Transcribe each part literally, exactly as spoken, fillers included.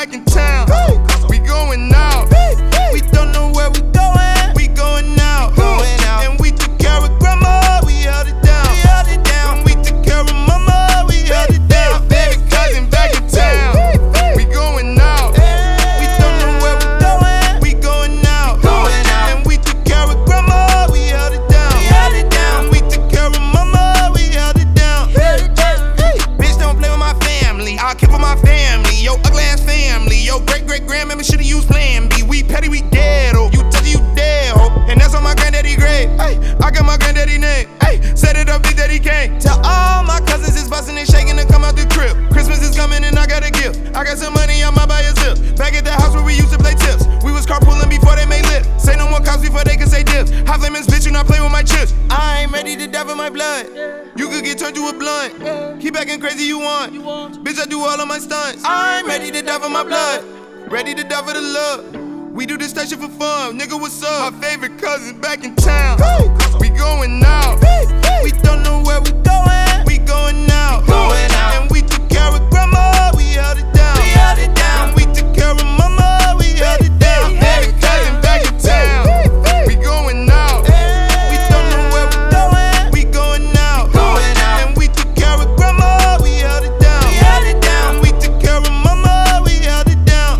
back in town. We going out. We don't know where we going. We going out. And we took care of grandma. We held it down. And we took care of mama. We held it down. Baby cousin back in town. We going out. We don't know where we going. We going out. And we took care of grandma. We held it down. And we took care of mama. We held it down. Bitch, don't play with my family. I'll kill for my family. Yo, ugly ass family. Yo, great great grandmama should've used plan B. We petty, we dead, oh. You touch it, you dead, ho. And that's on my granddaddy grave. Hey, I got my granddaddy name. Hey, set it up, big daddy came. Tell all my cousins it's bustin' and shaking to come out the crib. Christmas is coming and I got a gift. I got some money, I might buy a zip. Back at the house where we used to play tips. We was carpooling before they made lip. Say no more cops before they could say dips. High flamings, bitch, you not playing with my chips. I ain't ready to die for my blood. You could get turned to a blunt. Keep acting crazy, you want. Bitch, I do all of my stunts. I'm ready to die for my blood. Ready to die for the love. We do this type shit for fun. Nigga, what's up? My favorite cousin back in town. We going out. We don't know where we going. We going out. And we took care of grandma. We held it down. And we took care of mama. We held it down. Favorite cousin back in town. We going out. We don't know where we going. We going out. And we took care of grandma. We held it down. And we took care of mama. We held it down.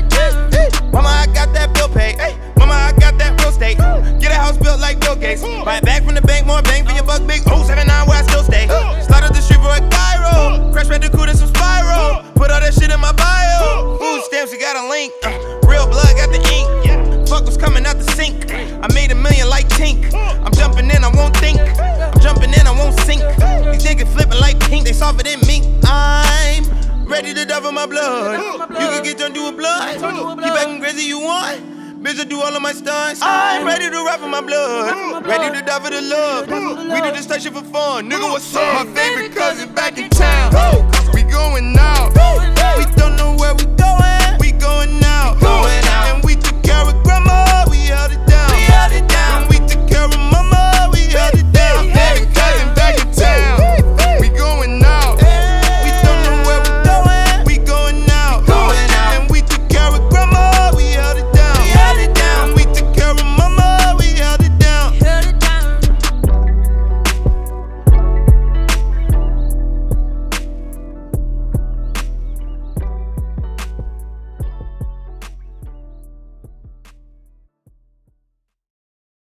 Mama, I got that bill paid. Mama, I got that real estate. Get a house built like Bill Gates. Buy it back from the bank, more bang for your buck, big. oh seven nine where I still stay. Slide up the street for a gyro. Crash Bandicoot and some Spyro. Put all that shit in my bio. Food stamps, you got a link. Uh, real blood, got the ink. Fuck was coming out the sink. I made a million like Tink. I'm jumping in, I won't think. I'm jumping in, I won't sink. These niggas flipping like pink, they softer than mink. I'm ready to die for my blood. You can get turned to a blood. Keep acting crazy, you want. Bitch, I do all of my stunts. I'm ready to rap for my blood. Ready to die for the love. We do this type shit for fun. Nigga, what's up? My favorite cousin back in town. We going out. We don't know where we going. We going out.